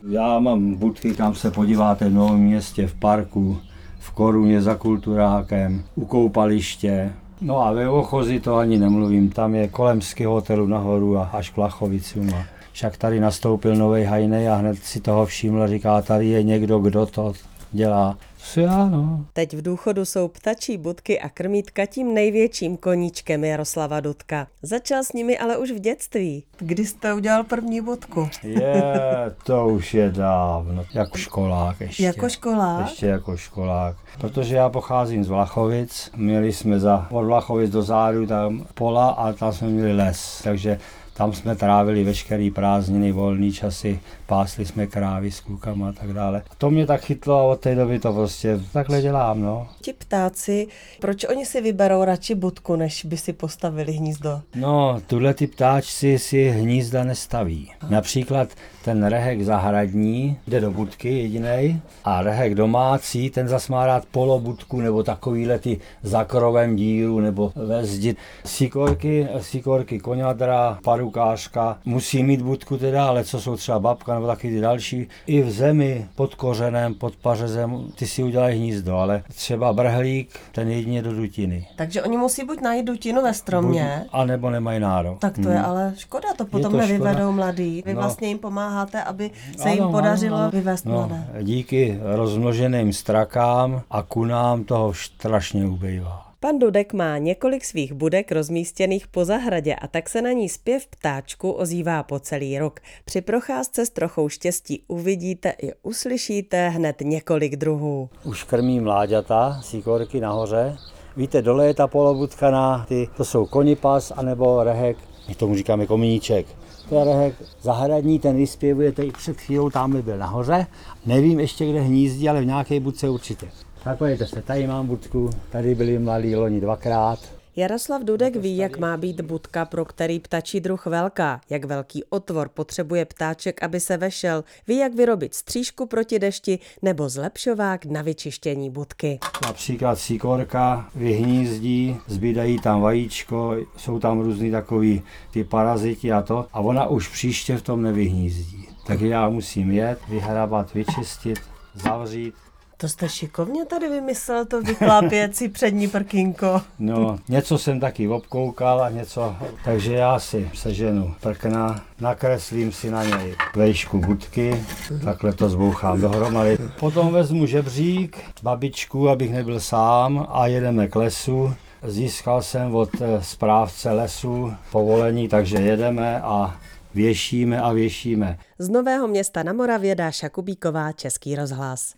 Já mám budky, kam se podíváte v Novém Městě, v parku, v Koruně za Kulturákem, u koupaliště. No a ve Ochozi to ani nemluvím, tam je kolem ski hotelu nahoru a až k Vlachovicům. Však tady nastoupil novej hajnej a hned si toho všiml, říká, tady je někdo, kdo to dělá. Ano. Teď v důchodu jsou ptačí budky a krmítka tím největším koníčkem Jaroslava Dudka. Začal s nimi ale už v dětství. Kdy jste udělal první budku? To už je dávno. Jako školák ještě. Jako školák? Ještě jako školák. Protože já pocházím z Vlachovic. Měli jsme od Vlachovic do Záru tam pola a tam jsme měli les. Takže tam jsme trávili veškerý prázdniny, volný časy, pásli jsme krávy s klukama a tak dále. To mě tak chytlo a od té doby to prostě takhle dělám, no. Ti ptáci, proč oni si vyberou radši budku, než by si postavili hnízdo? No, tuhle ty ptáčci si hnízda nestaví. Například ten rehek zahradní jde do budky jedinej a rehek domácí, ten zas má rád polobudku nebo takovýhle ty za krovem díru nebo ve zdi. Sikorky, koňadra, parukářka musí mít budku teda, ale co jsou třeba babka nebo taky ty další. I v zemi, pod kořenem, pod pařezem, ty si udělají hnízdo, ale třeba brhlík, ten jedině do dutiny. Takže oni musí buď najít dutinu ve stromě, a nebo nemají nárok. Tak to je ale škoda, to potom nevyvedou mladý. Vy vlastně jim pomáháte, aby se jim podařilo vyvést mladé. Díky rozmnoženým strakám a kunám toho strašně ubývá. Pan Dudek má několik svých budek rozmístěných po zahradě a tak se na ní zpěv ptáčku ozývá po celý rok. Při procházce s trochou štěstí uvidíte i uslyšíte hned několik druhů. Už krmí mláďata, sikorky nahoře. Víte, dole je ta polobudka to jsou konipas anebo rehek, my tomu říkáme komíníček. To je rehek zahradní, ten vyspěvuje, tady před chvílou tamhle byl nahoře. Nevím ještě, kde hnízdí, ale v nějaké budce určitě. Tak pojďte se, tady mám budku, tady byli mladí loni 2krát. Jaroslav Dudek ví, jak má být budka pro který ptačí druh velká, jak velký otvor potřebuje ptáček, aby se vešel, ví, jak vyrobit střížku proti dešti nebo zlepšovák na vyčištění budky. Například sikorka vyhnízdí, zbydají tam vajíčko, jsou tam různý takový ty paraziti a ona už příště v tom nevyhnízdí. Takže já musím jet, vyhrabat, vyčistit, zavřít. To jste šikovně tady vymyslel, to vyklápět si přední prkínko. No, něco jsem taky obkoukal a něco, takže já si seženu prkna, nakreslím si na něj vejšku budky, takhle to zbouchám dohromady. Potom vezmu žebřík, babičku, abych nebyl sám a jedeme k lesu. Získal jsem od správce lesu povolení, takže jedeme a věšíme. Z Nového Města na Moravě Dáša Kubíková, Český rozhlas.